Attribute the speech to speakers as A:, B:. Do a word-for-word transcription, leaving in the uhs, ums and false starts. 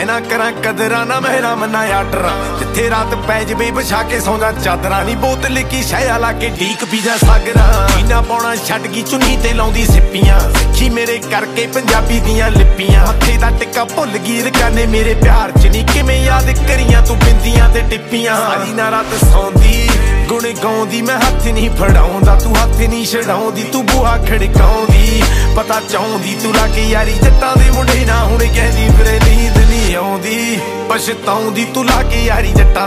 A: मैं ना करा कदरा ना मेरा मना आडरा जिथे रात पै जवे बिछा के सौंदा चादरा नी बोतल की शया ला के ढीक पीजा सागरा पीना पाउणा छड्ड गई चुन्नी ते लाउंदी सिप्पियां सिक्खी मेरे करके पंजाबी दियां लिपियां हत्थे दा टिक्का भुल गई रकाने मेरे प्यार च नी किवें याद करियां तू बिंदियां ते टिप्पियां सारी ना रात सौंदी गुण गाउंदी मैं हत्थ नहीं फड़ाउंदा तू हत्थ नहीं छड़ाउंदी तू बूहा खड़काउंदी पता चाहुंदी तू लाके यारी जट्टां दे मुंडे ना हुण कहंदी फिरे नींद नहीं आउंदी पछताउंदी तू लाके यारी जट्टां